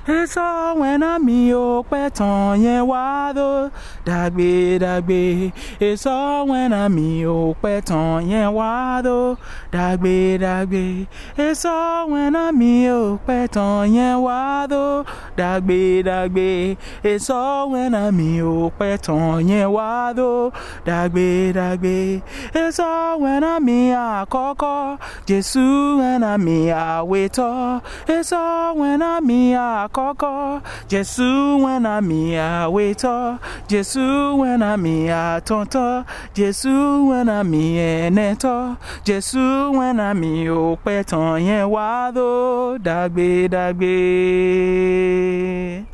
Èso wẹ́nà mi ò pẹ́ tán yẹn wá tó dàgbé dàgbé. Èso wẹ́nà mi ò pẹ́ tán yẹn wá tó dàgbé dàgbé. Èso wẹ́nà mi ò pẹ́ tán yẹn wá tó dàgbé dàgbé. Èso wẹ́nà mi ò pẹ́ tán yẹn wá tó dàgbé dàgbé. Èso wẹ́nà mi àkọ́kọ́ Jésù wẹ́nà mi àwẹ̀tọ́. Èso wẹ́nà mi àkọ́kọ́ Jésù wẹ́nà mi àwẹ̀tọ́. Jésù wẹ́nà mi àtọ̀tọ̀. Jésù wẹ́nà mi ẹ̀nẹ́tọ́. Jésù wẹ́nà mi ò pẹ́ tán yẹn wá tó dàgbé dàgbé.